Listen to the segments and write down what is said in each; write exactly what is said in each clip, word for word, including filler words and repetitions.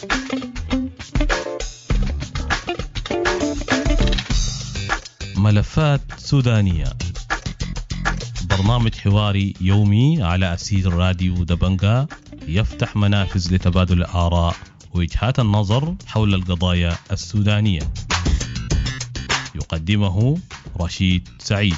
ملفات سودانية، برنامج حواري يومي على أسير راديو دبنجة يفتح منافذ لتبادل الآراء ووجهات النظر حول القضايا السودانية. يقدمه رشيد سعيد.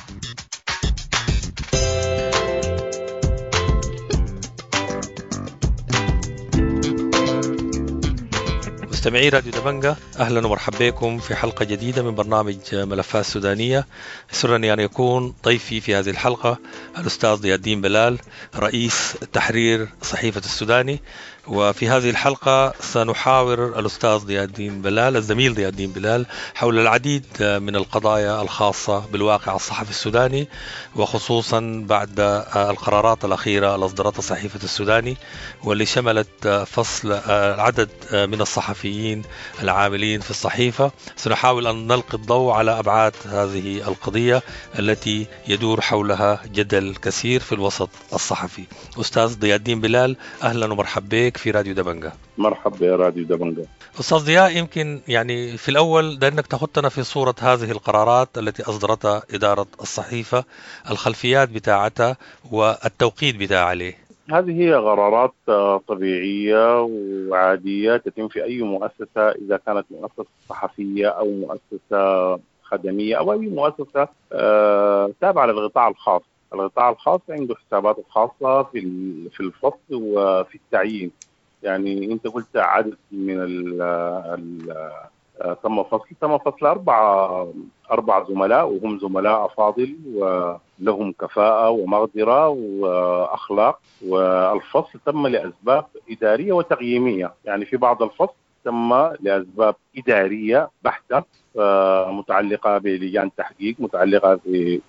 مستمعي راديو دبنجة، أهلا ومرحبا بكم في حلقة جديدة من برنامج ملفات سودانية. يسرني أن يكون ضيفي في هذه الحلقة الأستاذ ضياء الدين بلال، رئيس تحرير صحيفة السوداني. وفي هذه الحلقة سنحاور الأستاذ ضياء الدين بلال، الزميل ضياء الدين بلال، حول العديد من القضايا الخاصة بالواقع الصحفي السوداني، وخصوصا بعد القرارات الأخيرة اللي أصدرتها صحيفة السوداني، واللي شملت فصل عدد من الصحفيين العاملين في الصحيفة. سنحاول أن نلقي الضوء على أبعاد هذه القضية التي يدور حولها جدل كثير في الوسط الصحفي. أستاذ ضياء الدين بلال، أهلا ومرحبا بك في راديو دبنجة. مرحبا يا راديو دبنجة. أستاذ ضياء، يمكن يعني في الأول دانك تخطنا في صورة هذه القرارات التي أصدرتها إدارة الصحيفة، الخلفيات بتاعتها والتوقيت بتاع عليه. هذه هي قرارات طبيعية وعادية تتم في أي مؤسسة، إذا كانت مؤسسة صحفية أو مؤسسة خدمية أو أي مؤسسة تابعة للقطاع الخاص. القطاع الخاص عنده حسابات خاصة في في الفصل وفي التعيين. يعني أنت قلت عدد من ال ال تم فصل تم فصل أربعة أربع زملاء، وهم زملاء أفاضل ولهم كفاءة ومقدرة وأخلاق. والفصل تم لأسباب إدارية وتقييمية، يعني في بعض الفصل تم لأسباب إدارية بحتة متعلقة بلجان تحقيق، متعلقة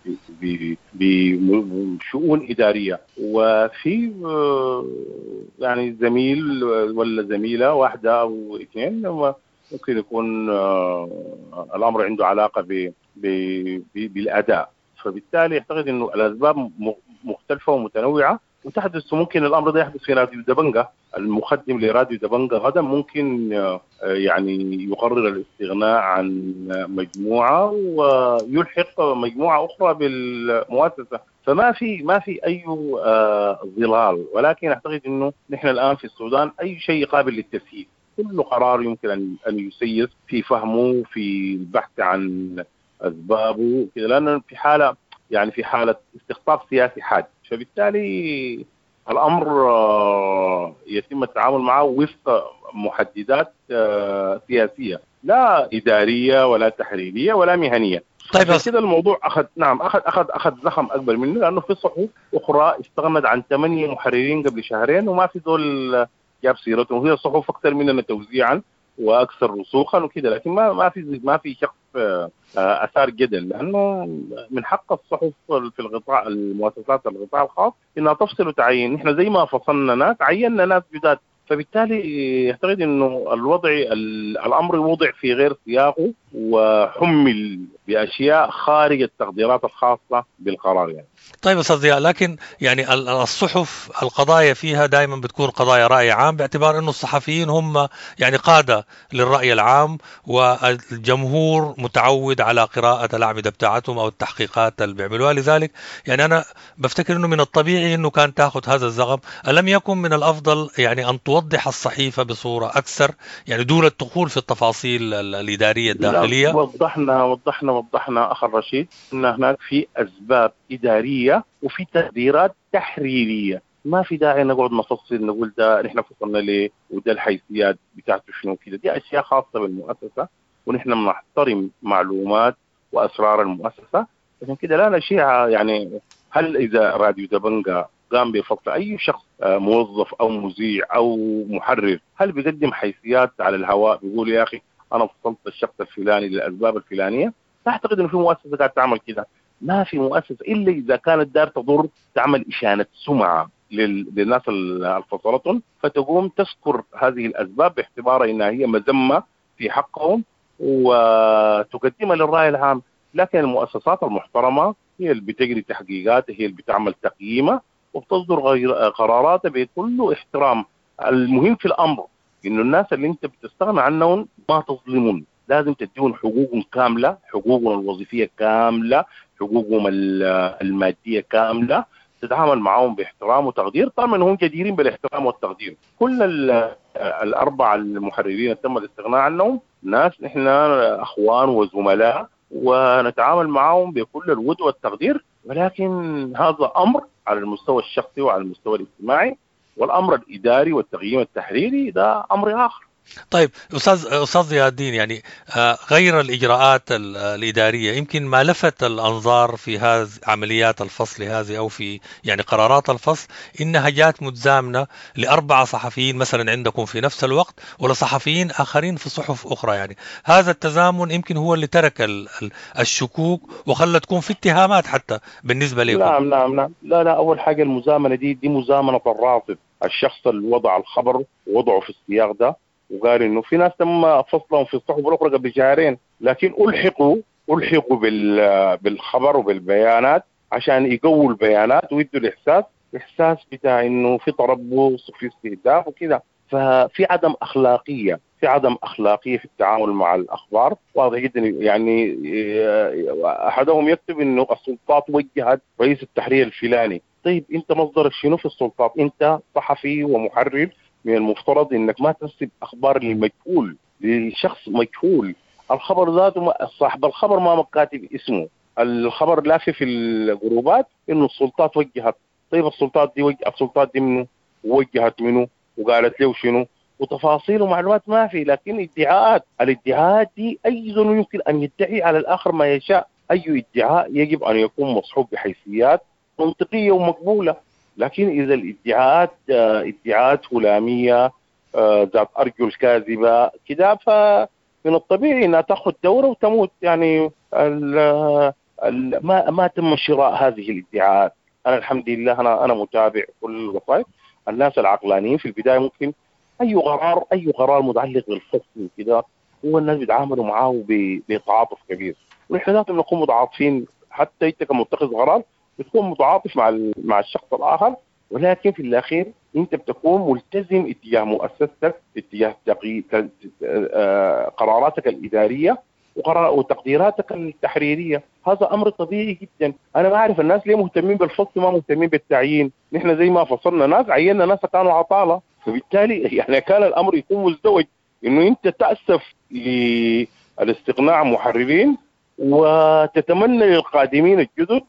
بشؤون إدارية. وفي يعني زميل ولا زميلة واحدة أو اثنين ممكن يكون الأمر عنده علاقة ب بالأداء. فبالتالي أعتقد إنه الأسباب مختلفة ومتنوعة وتحدث. ممكن الأمر ده يحدث في راديو دبنجة، المقدم لراديو دبنجة غدا ممكن يعني يقرر الاستغناء عن مجموعة ويلحق مجموعة أخرى بالمؤسسة. فما في ما في أي ظلال، ولكن أعتقد إنه نحن الآن في السودان أي شيء قابل للتسييس. كل قرار يمكن أن أن يسيس في فهمه، في البحث عن أسبابه كده، لأنه في حالة يعني في حالة استقطاب سياسي حاد. فبالتالي الأمر يتم التعامل معه وفق محددات سياسية، لا إدارية ولا تحريرية ولا مهنية. طيب كده الموضوع أخذ نعم أخذ أخذ أخذ زخم أكبر منه، لأنه في صحف أخرى استغنت عن ثمانية محررين قبل شهرين وما في دول جاب سيرتهم. هي صحف أكثر مننا توزيعا وأكثر رسوخا وكده، لكن ما ما في ما في شخص أثار جدل، لأنه من حق الصحف في القطاع المؤسسات القطاع الخاص إنها تفصل وتعين. نحن زي ما فصلنا ناس عيننا ناس جداد. فبالتالي يعتقد إنه الوضع الأمر وضع في غير سياقه وحمل بأشياء خارج التقديرات الخاصة بالقرار يعني. طيب أستاذ ضياء، لكن يعني الصحف القضايا فيها دائما بتكون قضايا رأي عام، باعتبار أنه الصحفيين هم يعني قادة للرأي العام، والجمهور متعود على قراءة الأعمدة بتاعتهم أو التحقيقات اللي بيعملوها. لذلك يعني أنا بفتكر أنه من الطبيعي أنه كان تأخذ هذا الزغم. ألم يكن من الأفضل يعني أن توضح الصحيفة بصورة أكثر، يعني دون الدخول في التفاصيل الإدارية الداخلية؟ وضحنا وضحنا وضحنا أخ رشيد أن هناك في أسباب إدارية وفي تقديرات تحريرية. ما في داعي نقعد نفصل نقول ده نحن فصلنا ليه وده الحيثيات بتاعته شنو كده. دي أشياء خاصة بالمؤسسة، ونحن بنحترم معلومات وأسرار المؤسسة. عشان كده لا نشيء يعني هل إذا راديو دبنجة قام بفصل أي شخص موظف أو مذيع أو محرر، هل بيقدم حيثيات على الهواء بيقول يا أخي أنا فصلت الشخص الفلاني للأسباب الفلانية؟ أعتقد إنه في مؤسسة قاعدة تعمل كده. ما في مؤسسة إلا إذا كانت دار تضر تعمل إشانة سمعة للناس الفصلتهم، فتقوم تذكر هذه الأسباب باعتبارها إنها هي مذمة في حقهم وتقدمها للرأي العام. لكن المؤسسات المحترمة هي اللي بتجري تحقيقات، هي اللي بتعمل تقييمها وبتصدر قراراتها بكل احترام. المهم في الأمر إنه الناس اللي أنت بتستغنى عنهم ما تظلمون، لازم تديهم حقوقهم كاملة، حقوقهم الوظيفية كاملة، حقوقهم المادية كاملة، تتعامل معهم باحترام وتقدير، طبعا هم جديرين بالاحترام والتقدير. كل الأربعة المحررين تم الاستغناء عنهم ناس نحن أخوان وزملاء، ونتعامل معهم بكل الود والتقدير، ولكن هذا أمر على المستوى الشخصي وعلى المستوى الاجتماعي، والأمر الإداري والتقييم التحريري ده أمر آخر. طيب أستاذ أستاذ ضياء الدين، يعني غير الإجراءات الإدارية يمكن ما لفت الأنظار في هذه عمليات الفصل هذه أو في يعني قرارات الفصل إنها جات متزامنة لأربعة صحفيين مثلا عندكم في نفس الوقت ولصحفيين آخرين في صحف أخرى. يعني هذا التزامن يمكن هو اللي ترك الشكوك وخلى تكون في اتهامات حتى بالنسبة لكم. نعم نعم نعم لا لا أول حاجة المزامنة دي دي مزامنة الراصد، الشخص اللي وضع الخبر وضعه في السياق ده وقال انه في ناس تم فصلهم في الصحف الاخرى قبل شهرين، لكن الحقوا الحقوا بالخبر وبالبيانات عشان يقووا البيانات ويدوا الاحساس احساس بتاع انه في تربص وفي استهداف وكذا. ففي عدم اخلاقيه في عدم اخلاقيه في التعامل مع الاخبار واضح جدا. يعني احدهم يكتب انه السلطات وجهت رئيس التحرير الفلاني. طيب انت مصدرك شنو في السلطات؟ انت صحفي ومحرر، من المفترض انك ما تنسب اخبار للمجهول لشخص مجهول. الخبر ذاته صاحب الخبر ما كاتب اسمه، الخبر لافي في الجروبات انه السلطات وجهت. طيب السلطات دي وجه السلطات دي منه ووجهت منه وقالت له شنو وتفاصيل ومعلومات ما في، لكن ادعاءات. الادعاءات دي اي زول يمكن ان يدعي على الاخر ما يشاء. اي ادعاء يجب ان يكون مصحوب بحيثيات منطقيه ومقبوله، لكن إذا الادعاءات ادعاءات هلامية ذات أرجل كاذبة كده فمن الطبيعي أنها تأخذ دورة وتموت. يعني ال ال ما ما تم شراء هذه الادعاءات. أنا الحمد لله أنا أنا متابع كل الوسائط. الناس العقلانيين في البداية ممكن أي قرار أي قرار متعلق بالفصل كده هو الناس بيتعاملوا معاه بتعاطف كبير، ونحن لازم نكون متعاطفين. حتى أنت كمتخذ قرار بتكون متعاطف مع مع الشخص الآخر، ولكن في الأخير أنت بتكون ملتزم اتجاه مؤسستك، اتجاه تقي... قراراتك الإدارية وتقديراتك التحريرية. هذا أمر طبيعي جدا. أنا ما أعرف الناس ليه مهتمين بالفصل ما مهتمين بالتعيين. نحن زي ما فصلنا ناس عيننا ناس كانوا عطالة، فبالتالي يعني كان الأمر يكون مزدوج إنه أنت تأسف للاستغناء عن محررين وتتمنى للقادمين الجدد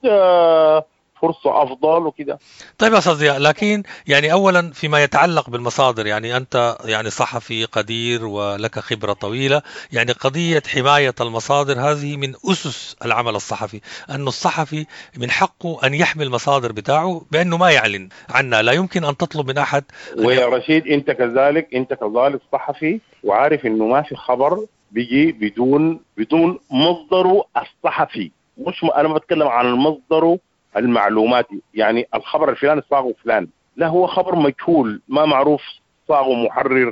فرصة أفضل وكده. طيب يا أستاذ ضياء، لكن يعني أولا فيما يتعلق بالمصادر، يعني أنت يعني صحفي قدير ولك خبرة طويلة، يعني قضية حماية المصادر هذه من أسس العمل الصحفي، أن الصحفي من حقه أن يحمي المصادر بتاعه بأنه ما يعلن عنها. لا يمكن أن تطلب من أحد. ويا رشيد أنت كذلك أنت كذلك صحفي وعارف أنه ما في خبر بيجي بدون بدون مصدره الصحفي. مش م... أنا بتكلم عن المصدر المعلوماتي. يعني الخبر الفلاني صاغه فلان، لا هو خبر مجهول ما معروف صاغه محرر،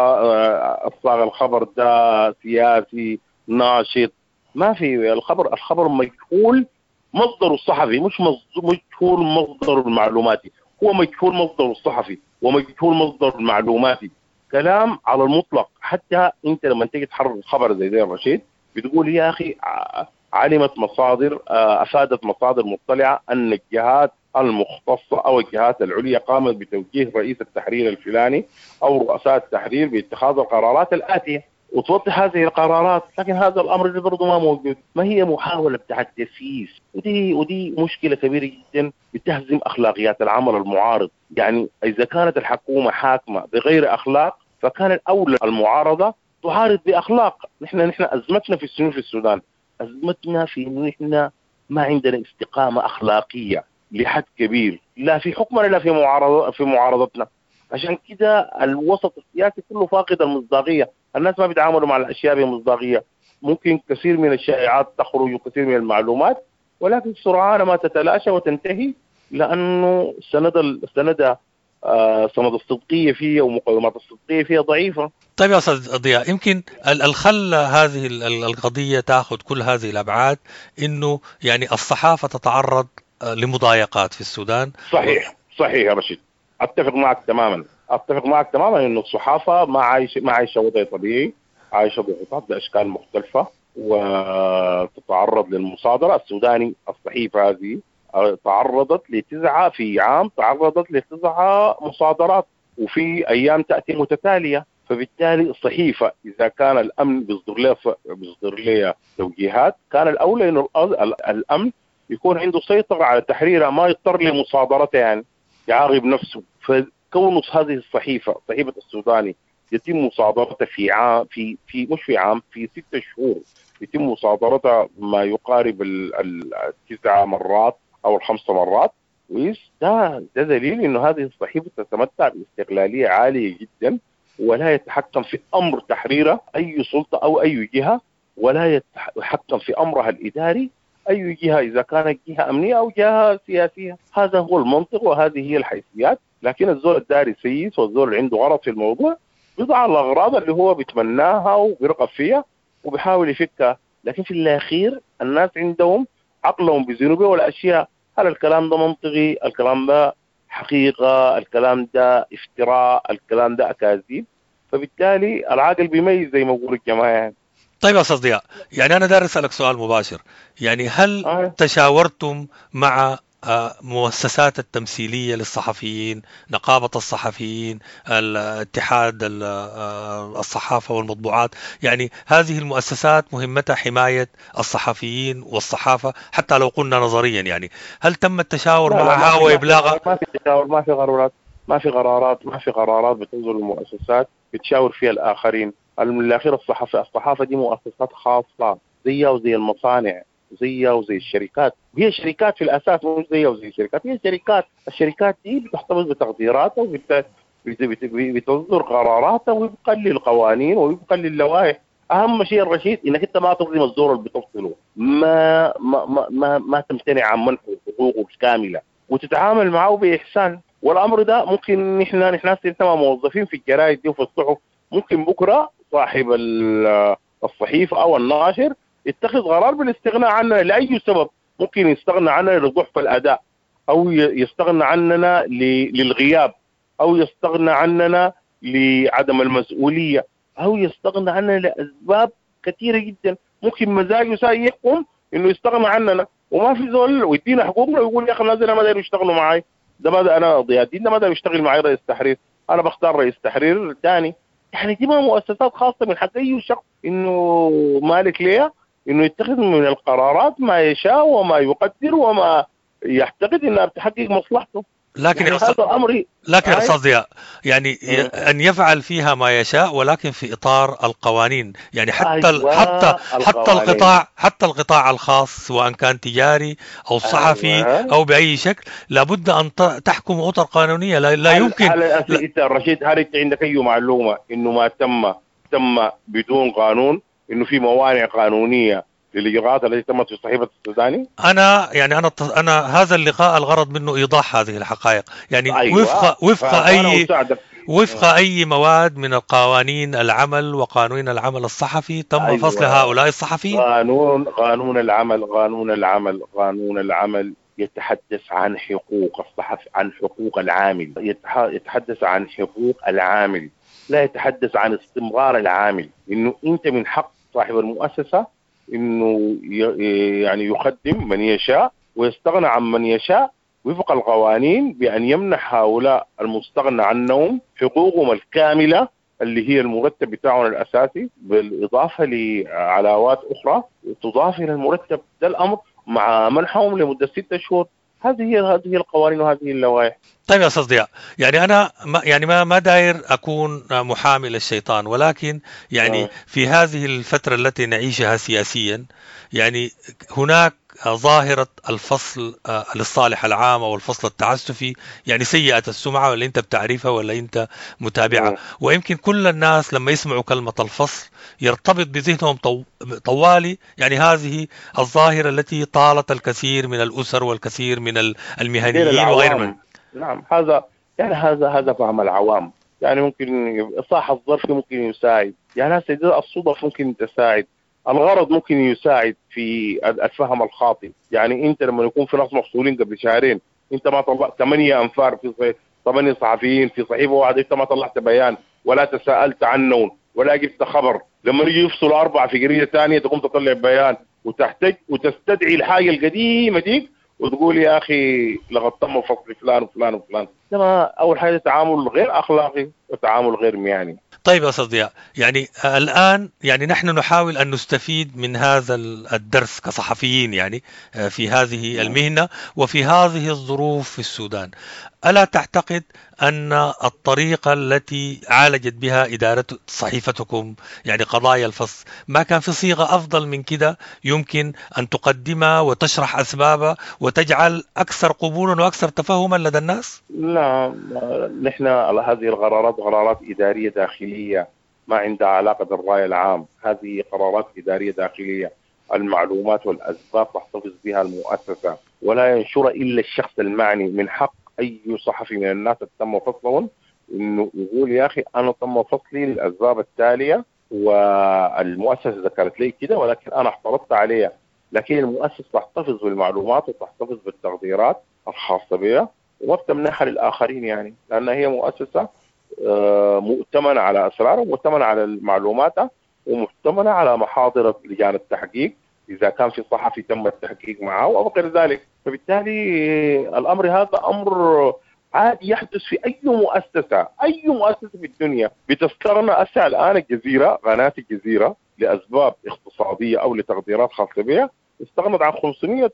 صاغ الخبر ده سياسي ناشط، ما في. الخبر الخبر مجهول مصدره الصحفي، مش مجهول مصدره المعلوماتي. هو مجهول مصدره الصحفي ومجهول مصدره المعلوماتي. كلام على المطلق. حتى انت لما تيجي تحرر خبر زي ده الرشيد بتقول يا اخي علمت مصادر افادت مصادر مطلعه ان الجهات المختصه او الجهات العليا قامت بتوجيه رئيس التحرير الفلاني او رؤساء التحرير باتخاذ القرارات الاتيه وتوضح هذه القرارات. لكن هذا الامر اللي برضه ما موجود. ما هي محاوله بتاعت تسييس، ودي ودي مشكله كبيره جدا بتهزم اخلاقيات العمل المعارض. يعني اذا كانت الحكومه حاكمه بغير اخلاق فكان الاولى المعارضه تعارض باخلاق. نحن نحن ازمتنا في السنين في السودان ازمتنا في انه نحن ما عندنا استقامه اخلاقيه لحد كبير، لا في حكمنا لا في معارضه في معارضتنا. عشان كده الوسط السياسي كله فاقد المصداقيه. الناس ما بيتعاملوا مع الاشياء بمصداقيه. ممكن كثير من الشائعات تخرج وكثير من المعلومات، ولكن سرعان ما تتلاشى وتنتهي لانه سند السند آه سند الصدقيه فيها ومقومات الصدقيه فيها ضعيفه. طيب يا أستاذ ضياء، يمكن الخل هذه القضية تأخذ كل هذه الأبعاد، إنه يعني الصحافة تتعرض لمضايقات في السودان. صحيح صحيح يا رشيد، أتفق معك تماما. اتفق معك تماما انه الصحافه ما عايشه ما عايشه وضع طبيعي، عايشه ضغوطات باشكال مختلفه وتتعرض للمصادره. السوداني الصحيفه هذه تعرضت لتسعه في عام، تعرضت لتسعه مصادرات وفي ايام تاتي متتاليه. فبالتالي الصحيفه اذا كان الامن بيصدر لها بيصدر لها توجيهات، كان الاولى انه الامن يكون عنده سيطره على تحريرها، ما يضطر لمصادرتها يعني يعاقب نفسه. فكون هذه الصحيفه صحيفه السوداني يتم مصادرتها في عام في في مش في عام في ستة شهور، يتم مصادرتها ما يقارب التسع مرات او الخمس مرات، ده ده دليل انه هذه الصحيفه تتمتع باستقلاليه عاليه جدا، ولا يتحكم في امر تحريرها اي سلطه او اي جهه، ولا يتحكم في امرها الاداري اي جهه، اذا كانت جهه امنيه او جهه سياسيه. هذا هو المنطق وهذه هي الحيثيات. لكن الزول الداري سيس والزول اللي عنده غرض في الموضوع بيضع الاغراض اللي هو بيتمناها وبيرغب فيها وبيحاول يفكها، لكن في الاخير الناس عندهم عقلهم بذنوبه والاشياء. هل الكلام ده منطقي؟ الكلام ده حقيقه؟ الكلام ده افتراء؟ الكلام ده اكاذيب؟ فبالتالي العاقل بيميز زي ما بيقول الجماعه يعني. طيب يا استاذ ضياء، يعني انا داير اسالك سؤال مباشر، يعني هل آه. تشاورتم مع مؤسسات التمثيلية للصحفيين، نقابة الصحفيين، الاتحاد الصحافة والمطبوعات؟ يعني هذه المؤسسات مهمتها حماية الصحفيين والصحافة حتى لو قلنا نظريا، يعني هل تم التشاور معها وإبلاغها؟ ما في تشاور، ما في قرارات ما في قرارات ما في قرارات بتنظر المؤسسات بتشاور فيها الآخرين. الأخير الصحافة الصحافة دي مؤسسات خاصة زيها وزي المصانع، زيها وزي الشركات، وهي شركات في الأساس مش زيها وزي الشركات، هي شركات. الشركات دي بتحتفظ بتقديراتها وبتصدر قراراتها ويبقى للقوانين ويبقى للوائح. أهم شيء الرشيد إنك أنت ما تظلم الزور اللي بتفصله، ما ما ما ما, ما تمتنع عن منحه حقوقه كاملة وتتعامل معه بإحسان. والأمر ده ممكن نحن نحن نحن موظفين في الجرائد دي وفي الصحف، ممكن بكرة صاحب الصحيفة أو الناشر يتخذ قرار بالاستغناء عننا لأي سبب. ممكن يستغنى عننا لضعف الأداء، أو يستغنى عننا للغياب، أو يستغنى عننا لعدم المسؤولية، أو يستغنى عننا لأسباب كثيرة جدا. ممكن مزاجه ساي يحكم إنه يستغنى عننا وما في زول ويدينا حقوقنا ويقول يا أخي الناس ما دايروا يشتغلوا معي، ده ما أنا ضياء الدين ده ما داير يشتغل معي رئيس تحرير، أنا بختار رئيس تحرير ثاني. يعني دي ما مؤسسات خاصة من حق أي شخص إنه مالك ليها إنه يتخذ من القرارات ما يشاء وما يقدر وما يعتقد إنها بتحقق مصلحته. لكن يعني هذا أمري. لكن يا أستاذ ضياء، يعني م. أن يفعل فيها ما يشاء ولكن في إطار القوانين. يعني حتى أيوة حتى حتى القطاع حتى القطاع الخاص سواء كان تجاري أو صحفي أيوة. أو بأي شكل لابد أن تحكم أطر قانونية. لا, لا هل يمكن. هل أنت رشيد، هل أنت عندك أي معلومة إنه ما تم تم بدون قانون، إنه في موانع قانونية للإجراءات التي تمت في صحيفة السوداني؟ أنا يعني أنا أنا هذا اللقاء الغرض منه إيضاح هذه الحقائق، يعني أيوة. وفق وفق أي وفق أي مواد من القوانين العمل وقانون العمل الصحفي تم أيوة. فصل هؤلاء الصحفيين. قانون قانون العمل قانون العمل قانون العمل يتحدث عن حقوق الصحفي، عن حقوق العامل، يتحدث عن حقوق العامل، لا يتحدث عن استمرار العامل. إنه أنت من حق صاحب المؤسسة إنه يعني يخدم من يشاء ويستغنى عن من يشاء وفق القوانين، بأن يمنح هؤلاء المستغنى عنهم حقوقهم الكاملة اللي هي المرتب بتاعهم الأساسي، بالإضافة لعلاوات أخرى تضاف إلى المرتب. ده الأمر مع منحهم لمدة ستة شهور. هذه هي هذه القوانين وهذه اللوائح. طيب يا أستاذ ضياء، يعني أنا ما يعني ما ما داير أكون محامي للشيطان، ولكن يعني في هذه الفترة التي نعيشها سياسيا، يعني هناك ظاهرة الفصل للصالح العام أو الفصل التعسفي، يعني سيئة السمعة، ولا أنت بتعرفها ولا أنت متابعة؟ ويمكن كل الناس لما يسمعوا كلمة الفصل يرتبط بذهنهم طوالي يعني هذه الظاهرة التي طالت الكثير من الأسر والكثير من المهنيين وغيرهم. نعم، هذا يعني هذا هذا فهم العوام. يعني ممكن صح الظرف ممكن يساعد، يعني هذه الصدف ممكن تساعد، الغرض ممكن يساعد في الفهم الخاطئ. يعني انت لما يكون في ناس مفصولين قبل شهرين، انت ما طلعت ثمانية انفار في ثمانية صحفيين في صحيفة واحدة، أنت ما طلعت بيان ولا تساءلت عنهم ولا جبت خبر، لما يجي يفصلوا أربعة في قرية ثانية تقوم تطلع بيان وتحتاج وتستدعي الحاجة القديمة ديك وتقول يا أخي لقد تم فصل فلان وفلان وفلان. لما أول حاجة تعامل غير أخلاقي وتعامل غير مهني. طيب يا أستاذ ضياء، يعني الآن يعني نحن نحاول أن نستفيد من هذا الدرس كصحفيين يعني في هذه المهنة وفي هذه الظروف في السودان. ألا تعتقد أن الطريقة التي عالجت بها إدارة صحيفتكم يعني قضايا الفصل ما كان في صيغة أفضل من كده يمكن أن تقدمها وتشرح أسبابها وتجعل أكثر قبولا وأكثر تفهما لدى الناس؟ لا، نحن هذه القرارات قرارات إدارية داخلية ما عندها علاقة بالرأي العام، هذه قرارات إدارية داخلية. المعلومات والأسباب تحتفظ بها المؤسسة ولا ينشر إلا الشخص المعني. من حق أي صحفي من الناس تم فصلهم إنه يقول يا أخي أنا تم فصلي للأسباب التالية والمؤسسة ذكرت لي كده ولكن أنا احترضت عليها. لكن المؤسسة تحتفظ بالمعلومات وتحتفظ بالتقديرات الخاصة بها وما بتمنحها للآخرين، يعني لأن هي مؤسسة مؤتمنة على أسرارها ومؤتمنة على معلوماتها ومؤتمنة على محاضر لجان التحقيق إذا كان في صحفي تم التحقيق معه أو غير ذلك. فبالتالي الأمر هذا أمر عادي يحدث في أي مؤسسة، أي مؤسسة في الدنيا. بتستغنى أسع الآن الجزيرة، قناة الجزيرة لأسباب اقتصادية أو لتقديرات خاصة بها استغنت عن خمسمائة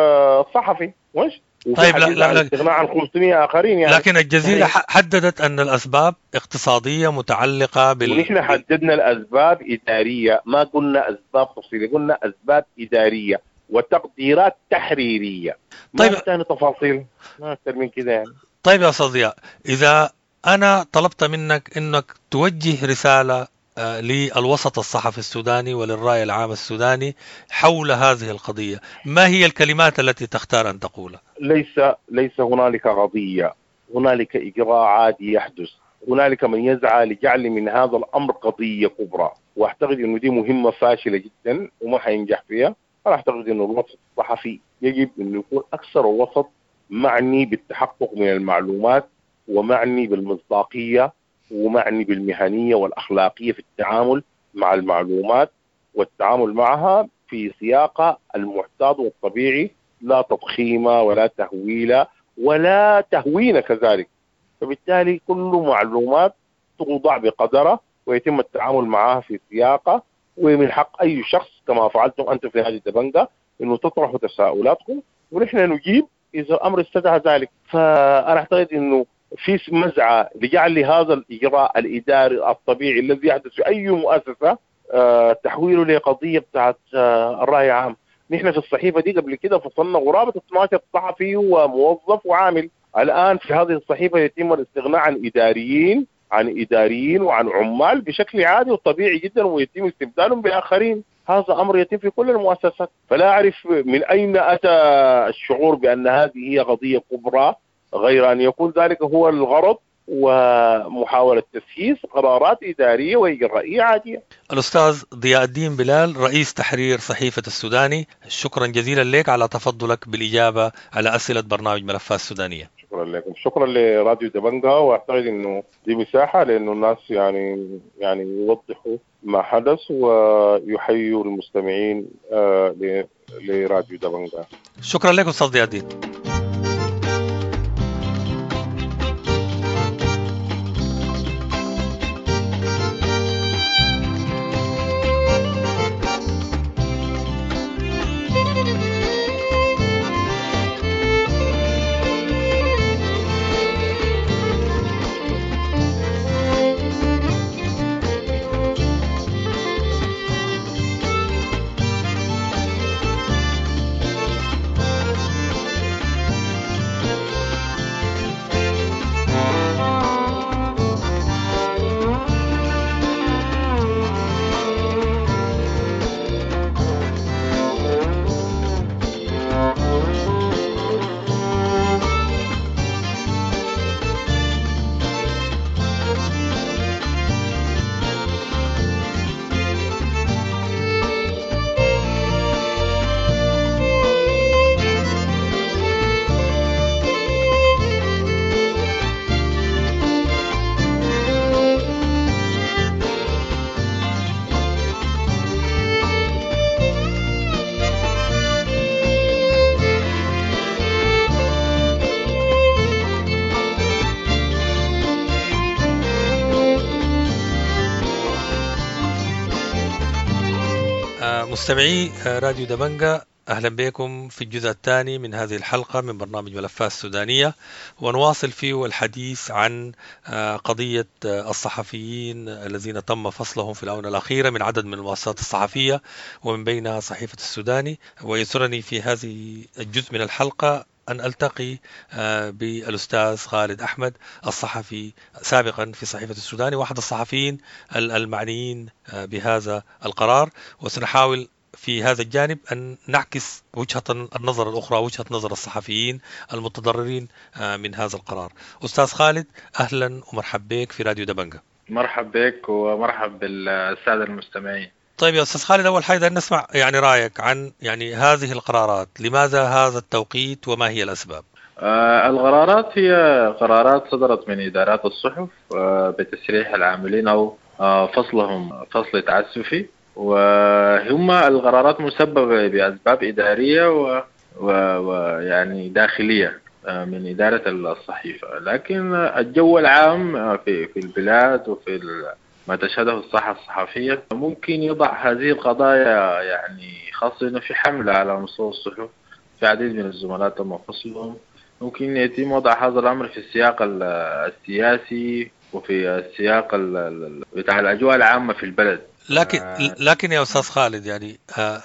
صحفي مش؟ طيب لا لا لا استغناء عن خمسمائة آخرين يعني. لكن الجزيرة حددت أن الأسباب اقتصادية متعلقة بال. ونحن حددنا الأسباب إدارية، ما قلنا أسباب تفصيلية، قلنا أسباب إدارية وتقديرات تحريرية. طيب ما ثاني تفاصيل ما أكثر من كده يعني. طيب يا أستاذ ضياء، إذا أنا طلبت منك إنك توجه رسالة للوسط الصحفي السوداني وللرأي العام السوداني حول هذه القضية، ما هي الكلمات التي تختار أن تقولها؟ ليس ليس هنالك قضية، هنالك إجراء عادي يحدث. هنالك من يسعى لجعل من هذا الأمر قضية كبرى، وأعتقد أنه دي مهمة فاشلة جدا وما حينجح فيها. أنا أعتقد أن الوسط الصحفي يجب أن يكون أكثر وسط معني بالتحقق من المعلومات ومعني بالمصداقية ومعني بالمهنية والأخلاقية في التعامل مع المعلومات والتعامل معها في سياقها المعتاد والطبيعي، لا تضخيم ولا تهويل ولا تهوين كذلك. فبالتالي كل معلومات توضع بقدرها ويتم التعامل معها في سياقها، ومن حق أي شخص كما فعلتم أنتم في هذه الدبنجة أنه تطرحوا تساؤلاتكم ونحن نجيب إذا الأمر استدعى ذلك. فأنا أعتقد أنه في مزعى لجعل هذا الإجراء الإداري الطبيعي الذي يحدث في أي مؤسسة أه تحويله لقضية بتاعت أه الرأي عام. نحن في الصحيفة دي قبل كده فصلنا غرابة اثنا عشر صحفي وموظف وعامل. الآن في هذه الصحيفة يتم الاستغناء عن إداريين عن إداريين وعن عمال بشكل عادي وطبيعي جدا ويتم استبدالهم بآخرين. هذا أمر يتم في كل المؤسسات. فلا أعرف من أين أتى الشعور بأن هذه هي قضية كبرى غير أن يكون ذلك هو الغرض ومحاولة تسييس قرارات إدارية وإجرائية عادية. الأستاذ ضياء الدين بلال رئيس تحرير صحيفة السوداني، شكرا جزيلا لك على تفضلك بالإجابة على أسئلة برنامج ملفات السودانية. شكرا لكم، شكرا لراديو دبنجة، وأعتقد إنه دي مساحة لأنه الناس يعني يعني يوضحوا ما حدث ويحيوا المستمعين آه لراديو دبنجة. شكرا لك أستاذ ضياء الدين. مستمعي راديو دبنجة، أهلا بكم في الجزء الثاني من هذه الحلقة من برنامج ملفات السودانية، ونواصل فيه الحديث عن قضية الصحفيين الذين تم فصلهم في الآونة الأخيرة من عدد من المؤسسات الصحفية ومن بينها صحيفة السوداني. ويسرني في هذه الجزء من الحلقة أن ألتقي بالأستاذ خالد أحمد، الصحفي سابقا في صحيفة السوداني واحد الصحفيين المعنيين بهذا القرار، وسنحاول في هذا الجانب أن نعكس وجهة النظر الأخرى، وجهة نظر الصحفيين المتضررين من هذا القرار. أستاذ خالد، أهلا ومرحب بك في راديو دبنجة. مرحب بك ومرحب بالسادة المستمعين. طيب يا أستاذ خالد، أول حاجة نسمع يعني رأيك عن يعني هذه القرارات، لماذا هذا التوقيت وما هي الأسباب؟ آه القرارات هي قرارات صدرت من إدارات الصحف آه بتسريح العاملين أو آه فصلهم فصل تعسفي، وهم القرارات مسببة بأسباب إدارية ويعني داخلية من إدارة الصحيفة، لكن الجو العام في في البلاد وفي ما تشهده الصحة الصحفية ممكن يضع هذه القضايا، يعني خاصة في حملة على مستوى الصحف. في عديد من الزملاء تم فصلهم، ممكن يتم وضع هذا الأمر في السياق السياسي وفي السياق بتاع الأجواء العامة في البلد. لكن لكن يا أستاذ خالد، يعني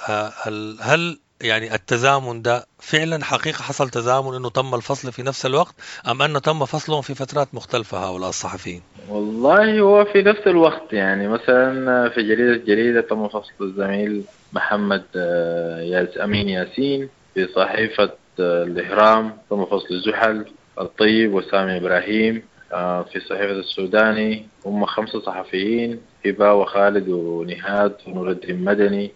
هل يعني التزامن ده فعلا حقيقة حصل تزامن إنه تم الفصل في نفس الوقت، أم أنه تم فصلهم في فترات مختلفة هؤلاء الصحفيين؟ والله هو في نفس الوقت، يعني مثلا في جريدة جريدة تم فصل الزميل محمد ياس أمين ياسين، في صحيفة الإهرام تم فصل زحل الطيب وسامي إبراهيم، في صحيفة السوداني هم خمسة صحفيين، هبة وخالد ونهاد ونور الدين مدني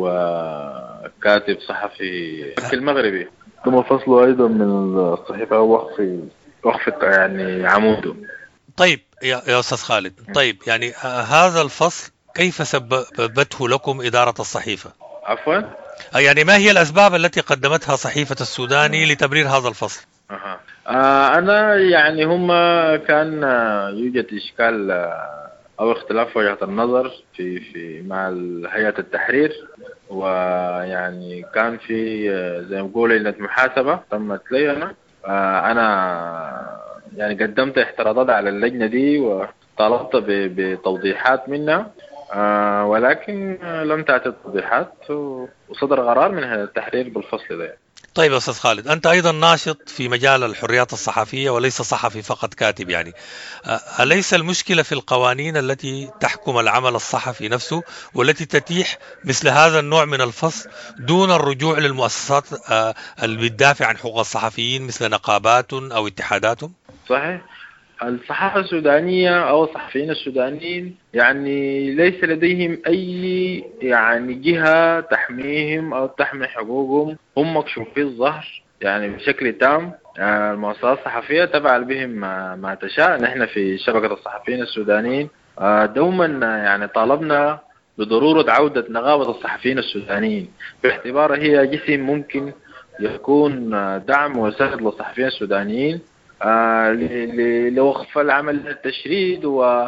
وكاتب صحفي في المغربي تم فصله أيضا من الصحيفة وقف وقف يعني عموده. طيب يا يا أستاذ خالد، طيب يعني هذا الفصل كيف سببته لكم إدارة الصحيفة؟ عفوا؟ يعني ما هي الأسباب التي قدمتها صحيفة السوداني لتبرير هذا الفصل؟ أه. آه أنا يعني هم كان يوجد إشكال أو اختلاف وجهة النظر في في مع هيئة التحرير، ويعني كان في زي ما بقول لجنة محاسبة تمت لي أنا آه أنا يعني قدمت احتراضات على اللجنة دي وطلبت بتوضيحات منها، آه ولكن لم تأتي توضيحات وصدر قرار من هيئة التحرير بالفصل ده. طيب يا أستاذ خالد، أنت أيضا ناشط في مجال الحريات الصحفية وليس صحفي فقط كاتب، يعني أليس المشكلة في القوانين التي تحكم العمل الصحفي نفسه والتي تتيح مثل هذا النوع من الفصل دون الرجوع للمؤسسات اللي بتدافع عن حقوق الصحفيين مثل نقابات أو اتحاداتهم؟ صحيح. الصحافة السودانية أو الصحفيين السودانيين يعني ليس لديهم أي يعني جهة تحميهم أو تحمي حقوقهم، هم مكشوفي الظهر يعني بشكل تام. المؤسسات الصحفية تفعل بهم ما تشاء. نحن في شبكة الصحفيين السودانيين دوما يعني طالبنا بضرورة عودة نقابة الصحفيين السودانيين باعتبارها هي جسم ممكن يكون دعم وسند للصحفيين السودانيين آه لوقف العمل التشريد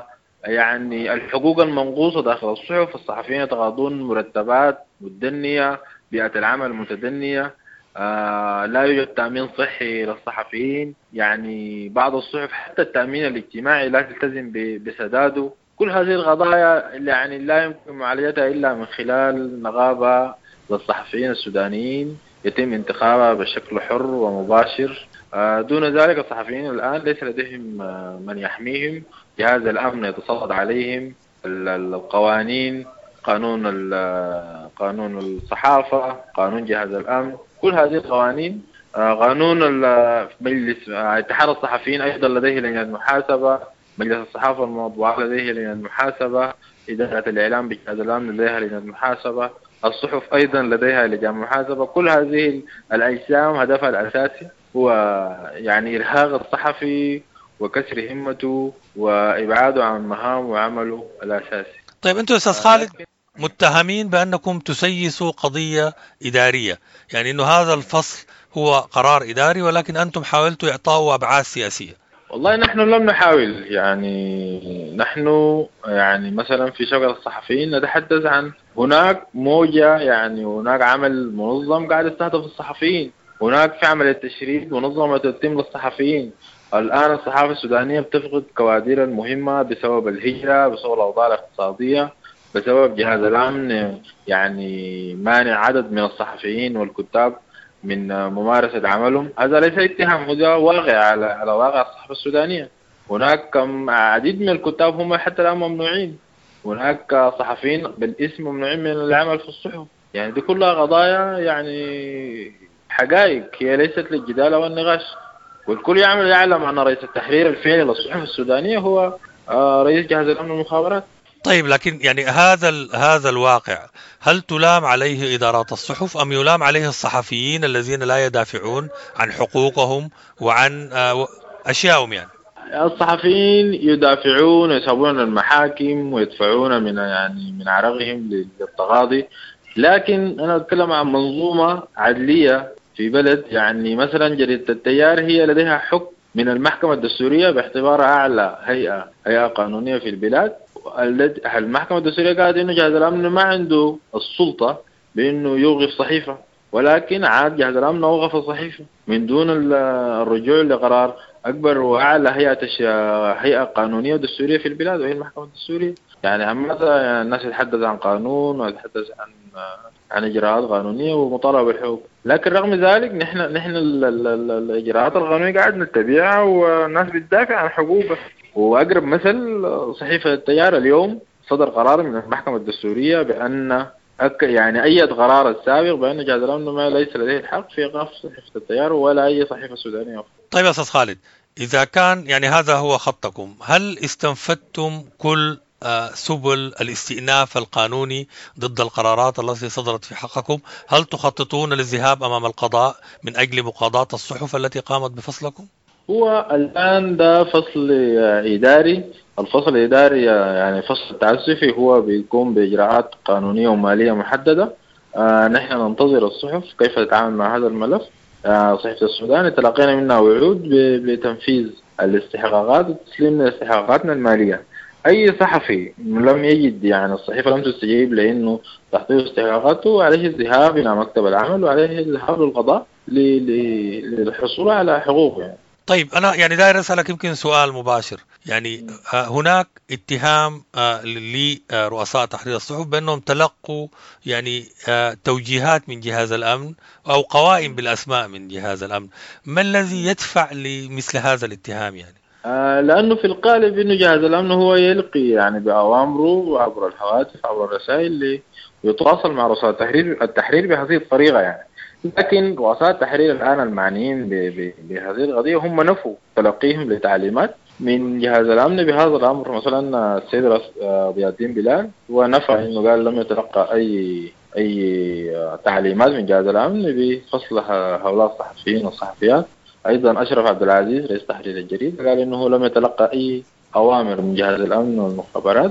ويعني الحقوق المنقوصة داخل الصحف. الصحفيين يتقاضون مرتبات متدنية، بيئة العمل متدنية، آه لا يوجد تأمين صحي للصحفيين، يعني بعض الصحف حتى التأمين الاجتماعي لا تلتزم بسداده. كل هذه القضايا يعني لا يمكن معالجتها إلا من خلال نقابة للصحفيين السودانيين يتم انتخابها بشكل حر ومباشر. دون ذلك الصحفيين الآن ليس لديهم من يحميهم، جهاز الأمن يتسلط عليهم، القوانين، قانون قانون الصحافة، قانون جهاز الأمن، كل هذه القوانين، قانون مجلس اتحاد الصحفيين أيضا لديه لجنة محاسبة، مجلس الصحافة والمطبوعات لديه لجنة محاسبة، إدارة الإعلام بجهاز الأمن لديها لجنة محاسبة، الصحف أيضا لديها لجنة محاسبة. كل هذه الأجسام هدفها الأساسي هو يعني إرهاق الصحفي وكسر همته وإبعاده عن مهام وعمله الأساسي. طيب أنتم أستاذ خالد متهمين بأنكم تسيسوا قضية إدارية، يعني أنه هذا الفصل هو قرار إداري ولكن أنتم حاولتوا إعطاؤه أبعاد سياسية. والله نحن لم نحاول، يعني نحن يعني مثلا في شغل الصحفيين نتحدث عن هناك موجة، يعني هناك عمل منظم قاعد يستهدف الصحفيين، هناك في عملية تشريد منظمة تتم للصحفيين. الآن الصحافة السودانية بتفقد كوادر المهمة بسبب الهجرة، بسبب الأوضاع الاقتصادية، بسبب جهاز الأمن يعني مانع عدد من الصحفيين والكتاب من ممارسة عملهم. هذا ليس اتهام، هذا واقع على على واقع الصحافة السودانية. هناك كم عديد من الكتاب هم حتى الآن ممنوعين، هناك صحفيين بالاسم ممنوعين من العمل في الصحف. يعني دي كلها قضايا يعني حقائق، هي ليست للجدال أو النقاش، والكل يعمل يعلم أن رئيس التحرير الفعلي للصحف السودانية هو رئيس جهاز الأمن والمخابرات. طيب، لكن يعني هذا هذا الواقع هل تلام عليه إدارات الصحف أم يلام عليه الصحفيين الذين لا يدافعون عن حقوقهم وعن أشيائهم؟ يعني الصحفيين يدافعون ويسحبون المحاكم ويدفعون من يعني من عرقهم للتغاضي، لكن أنا أتكلم عن منظومة عدلية في بلد. يعني مثلا جريدة التيار هي لديها حكم من المحكمة الدستورية باعتبارها أعلى هيئة هيئة قانونية في البلاد. المحكمة الدستورية قالت إنه جهاز الأمن ما عنده السلطة بإنه يوقف صحيفة، ولكن عاد جهاز الأمن وقف الصحيفة من دون الرجوع لقرار أكبر وأعلى هيئة هيئة قانونية ودستورية في البلاد، وهي المحكمة الدستورية. يعني ماذا يعني الناس تتحدث عن قانون وتتحدث عن عن إجراءات قانونية ومطالبة بالحقوق، لكن رغم ذلك نحن نحن الإجراءات القانونية قاعد نتبعها والناس بتدافع عن حقوقها. وأقرب مثل صحيفة التيار اليوم صدر قرار من المحكمة الدستورية بأن يعني أيد قرار السابق بأن جهاز الأمن ما ليس لديه الحق في إيقاف صحيفة التيار ولا أي صحيفة سودانية أخرى. طيب يا أستاذ خالد، إذا كان يعني هذا هو خطكم، هل استنفدتم كل سبل الاستئناف القانوني ضد القرارات التي صدرت في حقكم؟ هل تخططون للذهاب أمام القضاء من أجل مقاضاة الصحف التي قامت بفصلكم؟ هو الآن ده فصل إداري. الفصل الإداري يعني فصل تعسفي هو بيقوم بإجراءات قانونية ومالية محددة. آه نحن ننتظر الصحف كيف تتعامل مع هذا الملف. آه صحيفة السودان تلقينا منها وعود بتنفيذ الاستحقاقات وتسليم استحقاقاتنا المالية. أي صحفي لم يجد يعني الصحيفة لم تستجيب لأنه تحقيق استحقاقاته، عليه الذهاب إلى مكتب العمل وعليه الذهاب للقضاء للحصول على حقوقه. يعني طيب، أنا يعني داير أسألك يمكن سؤال مباشر. يعني هناك اتهام لرؤساء تحرير الصحف بأنهم تلقوا يعني توجيهات من جهاز الأمن أو قوائم بالأسماء من جهاز الأمن. ما الذي يدفع لمثل هذا الاتهام؟ يعني آه لأنه في القالب إنه جهاز الأمن هو يلقي يعني بأوامره عبر الهواتف عبر الرسائل اللي يتواصل مع رؤساء التحرير التحرير بهذه الطريقة. يعني لكن رؤساء التحرير الآن المعنيين بهذه القضية هم نفوا تلقيهم لتعليمات من جهاز الأمن بهذا الأمر. مثلا السيد ضياء الدين بلال ونفى إنه قال لم يتلقى أي أي تعليمات من جهاز الأمن بفصل هؤلاء الصحفيين والصحفيات. أيضا أشرف عبد العزيز رئيس تحرير الجريدة قال إنه لم يتلقى أي أوامر من جهاز الأمن والمخابرات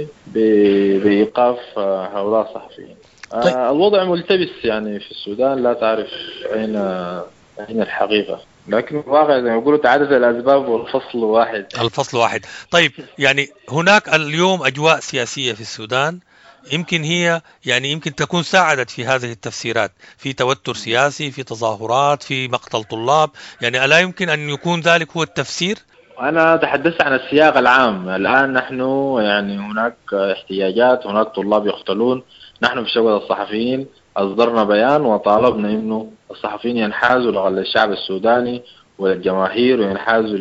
بإيقاف هؤلاء الصحفيين. طيب. آه الوضع ملتبس يعني في السودان، لا تعرف أين أين الحقيقة، لكن الواقع زي ما يقولوا تعدد الأسباب والفصل واحد. الفصل واحد. طيب، يعني هناك اليوم أجواء سياسية في السودان يمكن هي يعني يمكن تكون ساعدت في هذه التفسيرات، في توتر سياسي، في تظاهرات، في مقتل طلاب. يعني ألا يمكن أن يكون ذلك هو التفسير؟ أنا تحدثت عن السياق العام. الآن نحن يعني هناك احتياجات، هناك طلاب يقتلون. نحن في شبكة الصحفيين أصدرنا بيان وطالبنا إنه الصحفيين ينحازوا للشعب السوداني والجماهير وينحازوا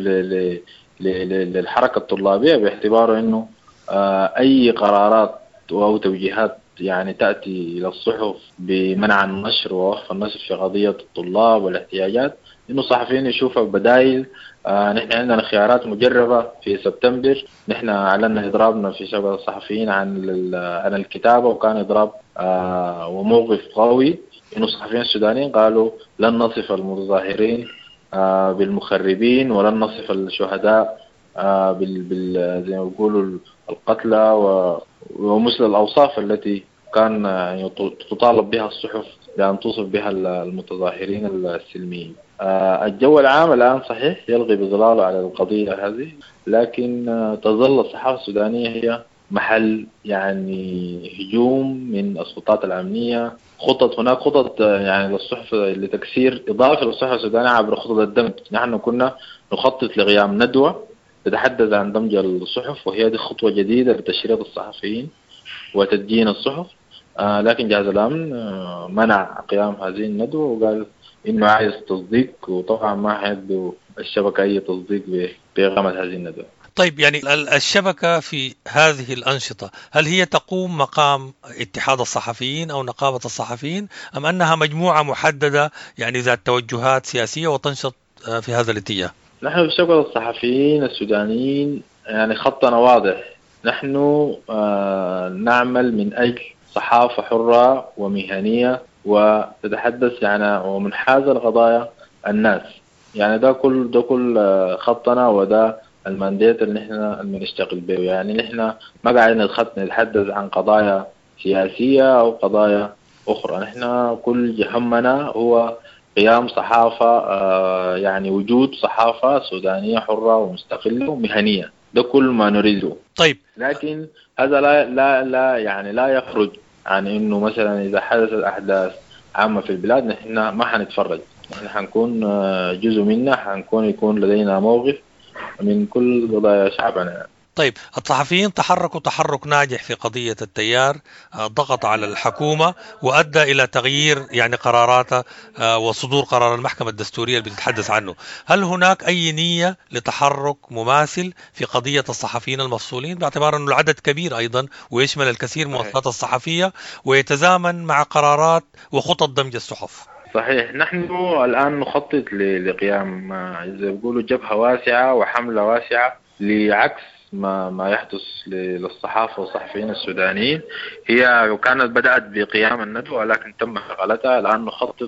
للحركة الطلابية باعتباره إنه أي قرارات أو توجيهات يعني تأتي إلى الصحف بمنع النشر ووقف النشر في قضية الطلاب والاحتياجات، إنه الصحفيين يشوفوا بدائل. آه نحن عندنا خيارات مجربة في سبتمبر. نحن أعلنا إضرابنا في شبكة الصحفيين عن عن الكتابة، وكان إضراب آه وموقف قوي. إنه الصحفيين السودانيين قالوا لن نصف المتظاهرين آه بالمخربين ولن نصف الشهداء آه بال, بال زي ما بيقولوا القتلى ومثل الأوصاف التي كان يعني تطالب بها الصحف بأن توصف بها المتظاهرين السلميين. الجو العام الآن صحيح يلغي بظلاله على القضية هذه، لكن تظل الصحافة السودانية هي محل يعني هجوم من السلطات الأمنية. خطط هناك خطط يعني للصحف لتكسير إضافة للصحافة السودانية عبر خطط الدمج. نحن كنا نخطط لقيام ندوة تتحدث عن دمج الصحف، وهي دي خطوة جديدة لتشريد الصحفيين وتدجين الصحف، آه لكن جهاز الأمن آه منع قيام هذه الندوة وقال إنه عايز تصديق، وطبعا ما حيدوا الشبكة أي تصديق بإقامة هذه الندوة. طيب يعني الشبكة في هذه الأنشطة هل هي تقوم مقام اتحاد الصحفيين أو نقابة الصحفيين، أم أنها مجموعة محددة يعني ذات توجهات سياسية وتنشط في هذا الاتجاه؟ نحن في شبكة الصحفيين السودانيين يعني خطنا واضح. نحن آه نعمل من أجل صحافة حرة ومهنية وتتحدث يعني ومنحازة لقضايا الناس. يعني ده كل ده كل خطنا، وده المانديت اللي نحن بنشتغل به. يعني نحن ما قاعدين نتحدث عن قضايا سياسية أو قضايا أخرى. نحن كل همنا هو قيام صحافة آه يعني وجود صحافة سودانية حرة ومستقلة ومهنية. ده كل ما نريده. طيب لكن هذا لا لا لا يعني لا يخرج عن إنه مثلا إذا حدثت أحداث عامة في البلاد نحن ما حنتفرج. نحن حنكون جزء منها، حنكون يكون لدينا موقف من كل قضايا شعبنا. طيب الصحفيين تحركوا تحرك ناجح في قضية التيار، ضغط على الحكومة وأدى إلى تغيير يعني قراراتها وصدور قرار المحكمة الدستورية اللي بتتحدث عنه. هل هناك أي نية لتحرك مماثل في قضية الصحفيين المفصولين، باعتبار أنه العدد كبير أيضا ويشمل الكثير من المؤسسات الصحفية ويتزامن مع قرارات وخطط دمج الصحف؟ صحيح. نحن الآن نخطط لقيام زي بيقولوا جبهة واسعة وحملة واسعة لعكس ما ما يحدث للصحافة والصحفيين السودانيين. هي كانت بدأت بقيام الندوة لكن تم إغلاقها. الآن نخطط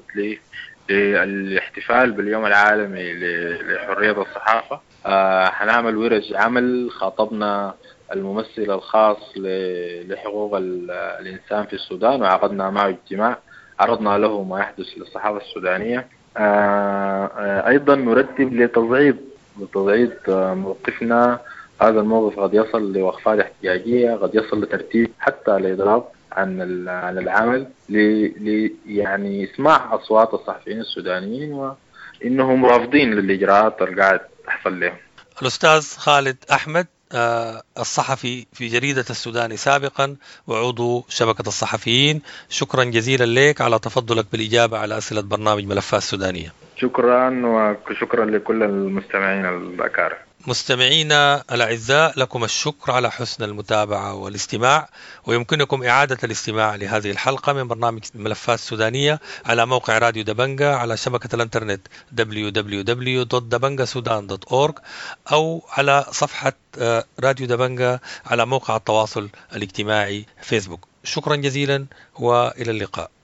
للاحتفال باليوم العالمي لحرية الصحافة. آه حنعمل ورش عمل، خاطبنا الممثل الخاص لحقوق الإنسان في السودان وعقدنا معه اجتماع عرضنا له ما يحدث للصحافة السودانية. آه آه أيضا نرتب لتصعيد لتصعيد آه موقفنا. هذا الموقف قد يصل لوقفات احتجاجية، قد يصل لترتيب حتى الإضراب عن عن العمل ل يعني إسماع أصوات الصحفيين السودانيين وإنهم رافضين للإجراءات اللي قاعد تحصل لهم. الأستاذ خالد أحمد الصحفي في جريدة السوداني سابقا وعضو شبكة الصحفيين، شكرا جزيلا لك على تفضلك بالإجابة على أسئلة برنامج ملفات سودانية. شكرا، وشكرا لكل المستمعين الأكارم. مستمعينا الأعزاء، لكم الشكر على حسن المتابعة والاستماع، ويمكنكم إعادة الاستماع لهذه الحلقة من برنامج ملفات سودانية على موقع راديو دبنجة على شبكة الانترنت دبليو دبليو دبليو دوت دبنجة سودان دوت أورج أو على صفحة راديو دبنجة على موقع التواصل الاجتماعي فيسبوك. شكرا جزيلا وإلى اللقاء.